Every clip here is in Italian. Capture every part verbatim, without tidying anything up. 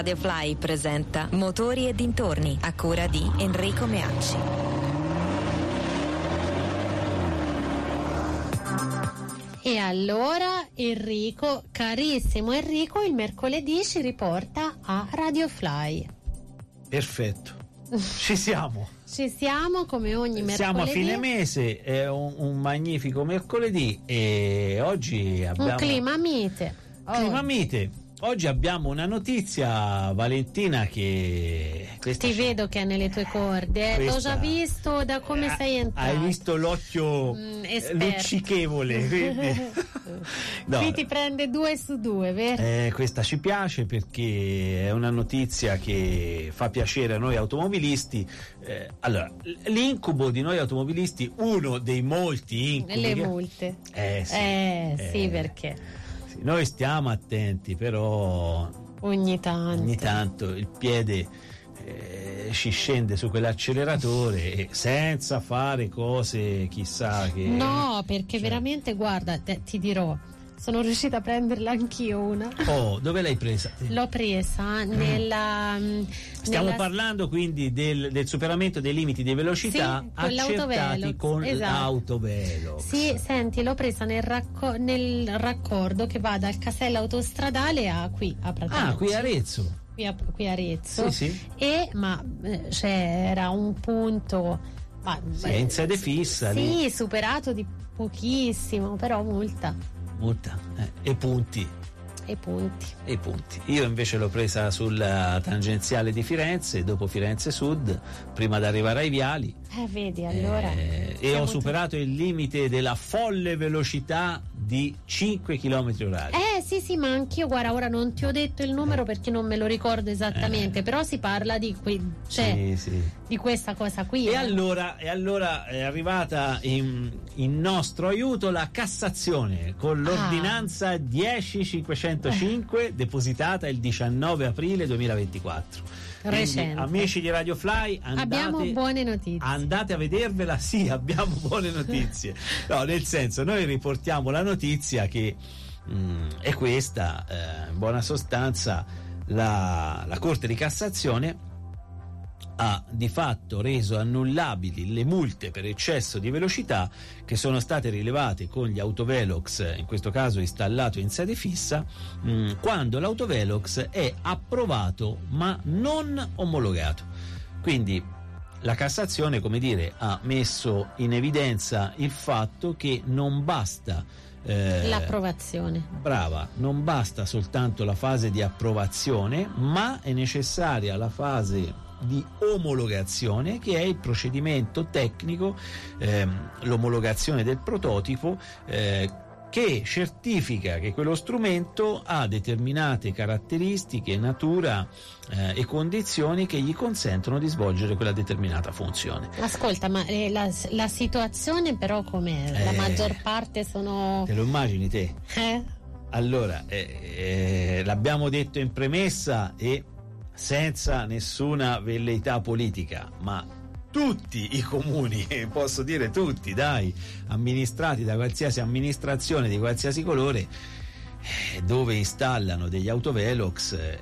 Radio Fly presenta Motori e dintorni, a cura di Enrico Meacci. E allora Enrico, carissimo Enrico, il mercoledì ci riporta a Radio Fly. Perfetto, ci siamo. Ci siamo come ogni mercoledì. Siamo a fine mese, è un, un magnifico mercoledì e oggi abbiamo... Un clima mite. Clima oh. mite. Oggi abbiamo una notizia, Valentina, che... Ti c'è... vedo che è nelle tue corde, eh. L'ho già visto da come eh, sei entrato. Hai visto l'occhio mm, luccichevole. Quindi... no. Qui ti prende due su due, vero? Eh, questa ci piace perché è una notizia che fa piacere a noi automobilisti. Eh, allora, l'incubo di noi automobilisti, uno dei molti incubi... Le che... multe. Eh sì, eh, eh, sì perché... Noi stiamo attenti, però ogni tanto, ogni tanto il piede eh, ci scende su quell'acceleratore e senza fare cose chissà che... No, perché cioè... veramente, guarda, te, ti dirò, sono riuscita a prenderla anch'io una. Oh, dove l'hai presa? L'ho presa nella... Stiamo nella... parlando quindi del, del superamento dei limiti di velocità sì, con accertati con esatto. l'autovelox. Sì, senti, l'ho presa nel, racco- nel raccordo che va dal casello autostradale a qui, a Praticci. Ah, qui a Arezzo. Qui a, qui a Arezzo. Sì, sì. E, ma c'era un punto... Ma, sì, è in sede fissa. Sì, lì. superato di pochissimo, però multa. Multa eh, e punti e punti e punti io invece l'ho presa sulla tangenziale di Firenze, dopo Firenze Sud, prima di arrivare ai viali, eh vedi allora eh, e ho superato il limite della folle velocità di cinque chilometri orari. Eh sì sì, ma anch'io, guarda, ora non ti ho detto il numero perché non me lo ricordo esattamente, eh. però si parla di que- cioè, sì, sì. di questa cosa qui. E eh. allora, e allora è arrivata in, in nostro aiuto la Cassazione con l'ordinanza ah. dieci cinquecentocinque eh. depositata il diciannove aprile duemilaventiquattro. Recente. Quindi, amici di Radio Fly, andate, abbiamo buone notizie. Andate a vedervela, sì, abbiamo buone notizie. No, nel senso, noi riportiamo la notizia che mh, è questa, eh, in buona sostanza la, la Corte di Cassazione ha di fatto reso annullabili le multe per eccesso di velocità che sono state rilevate con gli autovelox, in questo caso installato in sede fissa, mh, quando l'autovelox è approvato ma non omologato. Quindi la Cassazione, come dire, ha messo in evidenza il fatto che non basta Eh, l'approvazione. Brava, non basta soltanto la fase di approvazione, ma è necessaria la fase di omologazione, che è il procedimento tecnico, ehm, l'omologazione del prototipo, eh, che certifica che quello strumento ha determinate caratteristiche, natura eh, e condizioni che gli consentono di svolgere quella determinata funzione. Ascolta, ma eh, la, la situazione però com'è? La Eh, maggior parte sono... Te lo immagini te? Eh? Allora, eh, eh, l'abbiamo detto in premessa e senza nessuna velleità politica, ma tutti i comuni, posso dire tutti, dai, amministrati da qualsiasi amministrazione di qualsiasi colore, eh, dove installano degli autovelox, eh,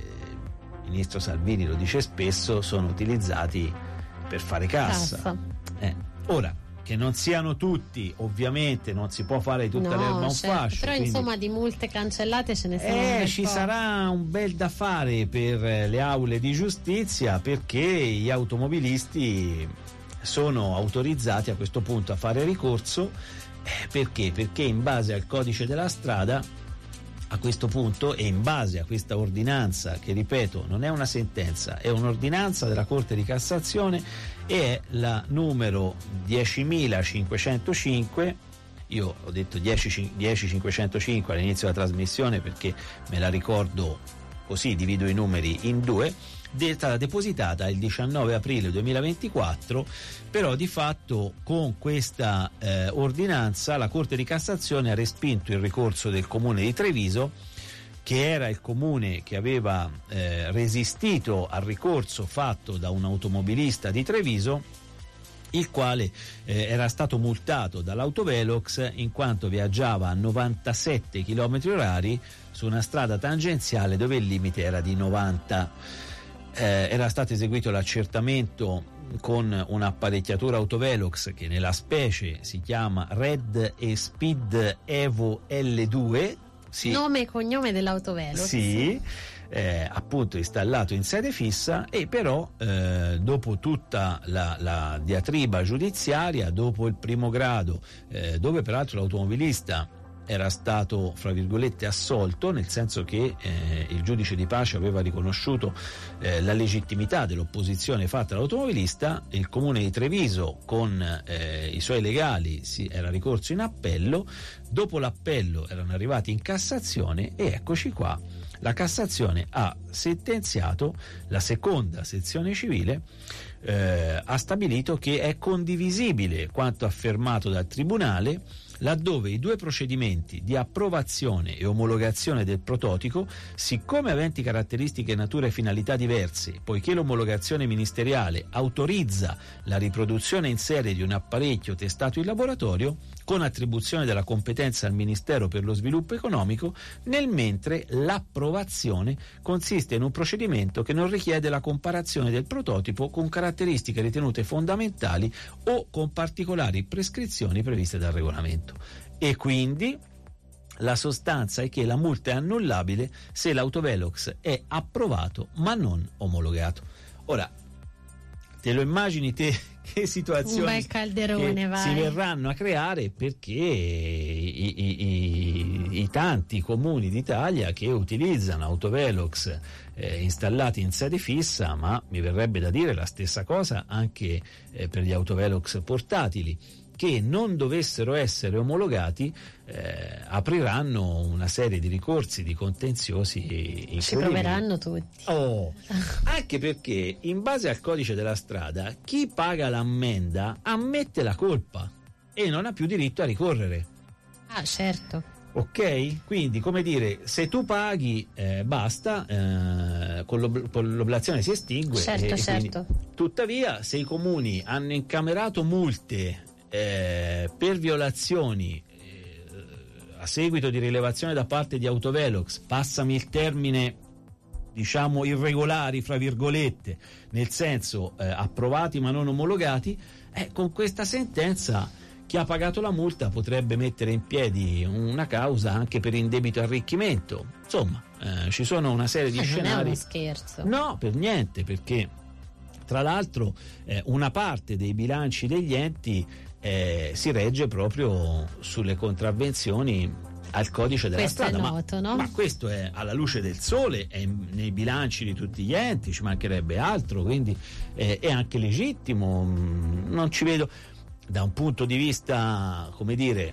il ministro Salvini lo dice spesso, sono utilizzati per fare cassa. cassa. Eh, ora, che non siano tutti, ovviamente non si può fare tutta no, l'erba un certo, fascio, però quindi, insomma di multe cancellate ce ne sono eh, ci po'. sarà un bel da fare per le aule di giustizia, perché gli automobilisti sono autorizzati a questo punto a fare ricorso, eh, perché? Perché in base al codice della strada a questo punto, e in base a questa ordinanza, che ripeto non è una sentenza, è un'ordinanza della Corte di Cassazione, e è la numero diecimilacinquecentocinque, io ho detto dieci cinquecentocinque all'inizio della trasmissione perché me la ricordo così, divido i numeri in due, è stata depositata il diciannove aprile duemilaventiquattro, però di fatto con questa eh, ordinanza la Corte di Cassazione ha respinto il ricorso del comune di Treviso, che era il comune che aveva eh, resistito al ricorso fatto da un automobilista di Treviso, il quale eh, era stato multato dall'Autovelox in quanto viaggiava a novantasette chilometri orari su una strada tangenziale dove il limite era di novanta. Eh, era stato eseguito l'accertamento con un'apparecchiatura Autovelox che nella specie si chiama Red e Speed Evo L due. Sì. Nome e cognome dell'Autovelox. Sì. Eh, appunto installato in sede fissa, e però eh, dopo tutta la, la diatriba giudiziaria, dopo il primo grado, eh, dove peraltro l'automobilista era stato fra virgolette assolto, nel senso che eh, il giudice di pace aveva riconosciuto eh, la legittimità dell'opposizione fatta all'automobilista, il comune di Treviso con eh, i suoi legali si era ricorso in appello, dopo l'appello erano arrivati in Cassazione e eccoci qua. La Cassazione ha sentenziato, la seconda sezione civile eh, ha stabilito che è condivisibile quanto affermato dal Tribunale, laddove i due procedimenti di approvazione e omologazione del prototipo, siccome aventi caratteristiche, natura e finalità diverse, poiché l'omologazione ministeriale autorizza la riproduzione in serie di un apparecchio testato in laboratorio, con attribuzione della competenza al Ministero per lo Sviluppo Economico, nel mentre l'approvazione consiste in un procedimento che non richiede la comparazione del prototipo con caratteristiche ritenute fondamentali o con particolari prescrizioni previste dal regolamento. E quindi la sostanza è che la multa è annullabile se l'Autovelox è approvato ma non omologato. Ora, te lo immagini te che situazioni un bel calderone, che vai. si verranno a creare, perché i, i, i, i tanti comuni d'Italia che utilizzano Autovelox eh, installati in sede fissa, ma mi verrebbe da dire la stessa cosa anche eh, per gli Autovelox portatili, che non dovessero essere omologati, eh, apriranno una serie di ricorsi, di contenziosi incredibili. Ci proveranno tutti. Oh, anche perché in base al codice della strada chi paga l'ammenda ammette la colpa e non ha più diritto a ricorrere. Ah, certo. Ok? Quindi, come dire, se tu paghi eh, basta, eh, con, l'ob- con l'oblazione si estingue. Certo, e, e certo. Quindi, tuttavia, se i comuni hanno incamerato multe Eh, per violazioni eh, a seguito di rilevazione da parte di Autovelox, passami il termine, diciamo irregolari fra virgolette, nel senso eh, approvati ma non omologati, eh, con questa sentenza chi ha pagato la multa potrebbe mettere in piedi una causa anche per indebito arricchimento. Insomma, eh, ci sono una serie di eh, scenari. Non è uno scherzo. No, per niente, perché tra l'altro eh, una parte dei bilanci degli enti Eh, si regge proprio sulle contravvenzioni al codice della questo strada. È noto, ma, no? ma questo è alla luce del sole, è in, nei bilanci di tutti gli enti, ci mancherebbe altro, quindi eh, è anche legittimo. Non ci vedo, da un punto di vista, come dire,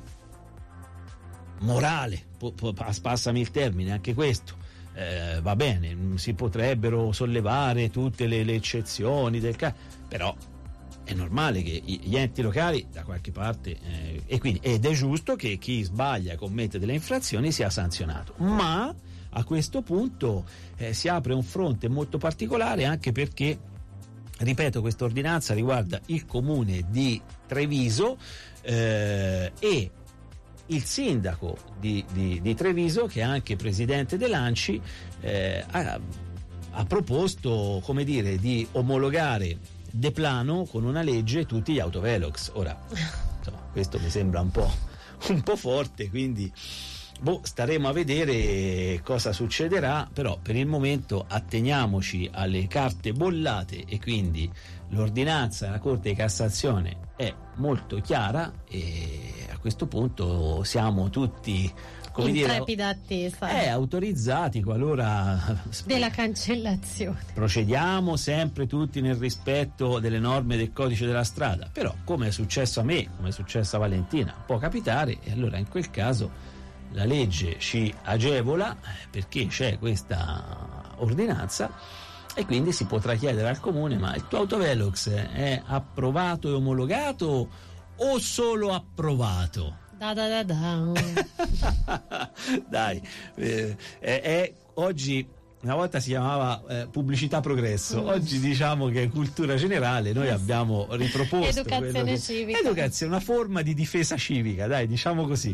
morale, po, po, passami il termine, anche questo eh, va bene, si potrebbero sollevare tutte le, le eccezioni del caso, però è normale che gli enti locali da qualche parte eh, e quindi ed è giusto che chi sbaglia, commette delle infrazioni sia sanzionato, ma a questo punto eh, si apre un fronte molto particolare, anche perché, ripeto, questa ordinanza riguarda il comune di Treviso eh, e il sindaco di, di, di Treviso, che è anche presidente dell'ANCI, eh, ha, ha proposto, come dire, di omologare de plano con una legge tutti gli Autovelox. Ora, insomma, questo mi sembra un po', un po' forte, quindi boh, staremo a vedere cosa succederà, però per il momento atteniamoci alle carte bollate e quindi l'ordinanza della Corte di Cassazione è molto chiara e a questo punto siamo tutti, come in dire, trepida attesa eh, autorizzati qualora della cancellazione. Procediamo sempre tutti nel rispetto delle norme del codice della strada, però come è successo a me, come è successo a Valentina, può capitare, e allora in quel caso la legge ci agevola perché c'è questa ordinanza e quindi si potrà chiedere al comune: ma il tuo Autovelox è approvato e omologato o solo approvato? Da da da da. Dai, eh, è, è oggi una volta si chiamava eh, pubblicità progresso, oggi diciamo che è cultura generale. Noi abbiamo riproposto educazione che, civica, educazione, una forma di difesa civica, dai, diciamo così.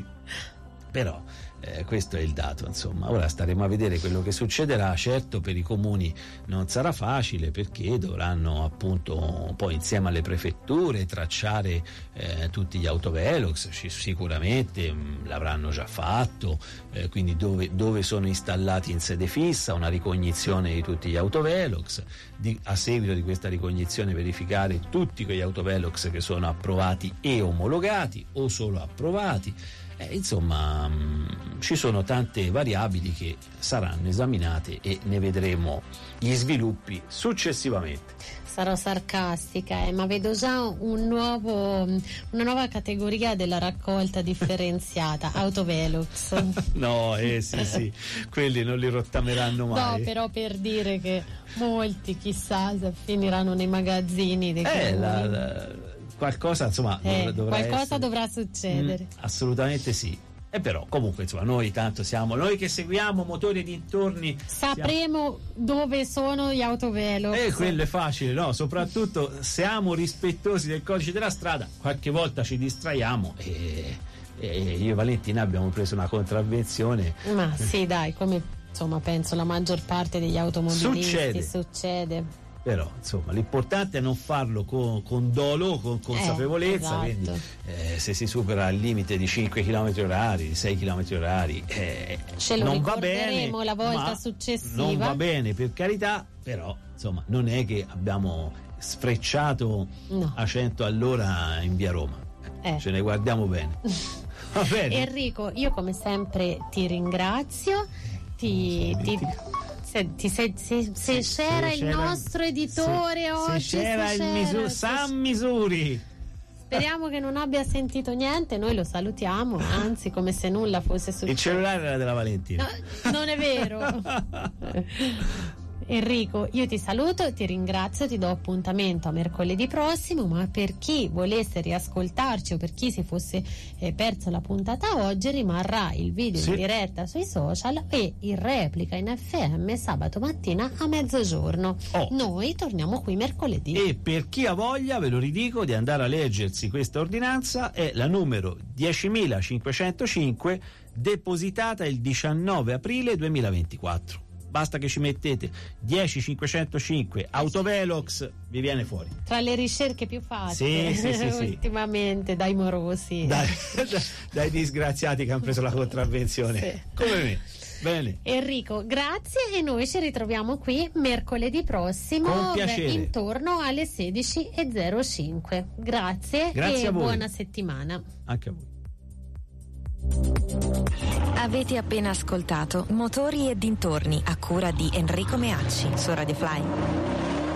Però eh, questo è il dato, insomma. Ora staremo a vedere quello che succederà. Certo, per i comuni non sarà facile, perché dovranno appunto poi insieme alle prefetture tracciare eh, tutti gli autovelox. Ci, sicuramente mh, l'avranno già fatto, eh, quindi dove, dove sono installati in sede fissa, una ricognizione di tutti gli autovelox, di, a seguito di questa ricognizione verificare tutti quegli autovelox che sono approvati e omologati o solo approvati. Eh, insomma, mh, ci sono tante variabili che saranno esaminate e ne vedremo gli sviluppi successivamente. Sarò sarcastica, eh, ma vedo già un nuovo, una nuova categoria della raccolta differenziata, autovelox. No, eh sì sì, quelli non li rottameranno mai. No, però per dire che molti, chissà, finiranno nei magazzini dei eh, comuni. la, la, qualcosa insomma eh, dovrà qualcosa essere. dovrà succedere. Mm, assolutamente sì. E però comunque insomma noi tanto siamo, noi che seguiamo motori e dintorni, sapremo siamo... dove sono gli autovelox. E eh, quello è facile, no? Soprattutto siamo rispettosi del codice della strada, qualche volta ci distraiamo e, e io e Valentina abbiamo preso una contravvenzione. Ma sì, dai, come insomma penso la maggior parte degli automobilisti succede. succede. Però insomma l'importante è non farlo con, con dolo, con consapevolezza, eh, esatto. Quindi eh, se si supera il limite di cinque chilometri orari, di sei chilometri orari, eh, ce lo non va bene la volta ma successiva. Non va bene, per carità, però insomma non è che abbiamo sfrecciato no. a cento all'ora in via Roma, eh. ce ne guardiamo bene. Va bene. Enrico, io come sempre ti ringrazio, ti, ti Se, ti, se, se, se, se c'era il nostro editore se, oggi, se c'era se il c'era, Misur, San Misuri, speriamo che non abbia sentito niente, noi lo salutiamo, anzi come se nulla fosse successo. Il cellulare era della Valentina. No, non è vero. Enrico, io ti saluto, ti ringrazio, ti do appuntamento a mercoledì prossimo, ma per chi volesse riascoltarci o per chi si fosse eh, perso la puntata oggi, rimarrà il video sì. in diretta sui social e in replica in F M sabato mattina a mezzogiorno. Oh. Noi torniamo qui mercoledì. E per chi ha voglia, ve lo ridico, di andare a leggersi questa ordinanza, è la numero diecimilacinquecentocinque, depositata il diciannove aprile duemilaventiquattro. Basta che ci mettete dieci cinquecentocinque autovelox, vi viene fuori. Tra le ricerche più fatte sì, sì, sì, sì. ultimamente dai morosi, dai, dai disgraziati che hanno preso la contravvenzione, sì. come me. Bene. Enrico, grazie e noi ci ritroviamo qui mercoledì prossimo con piacere. Intorno alle sedici e zero cinque. Grazie, grazie e a voi. Buona settimana. Anche a voi. Avete appena ascoltato Motori e dintorni a cura di Enrico Meacci su Radio Fly.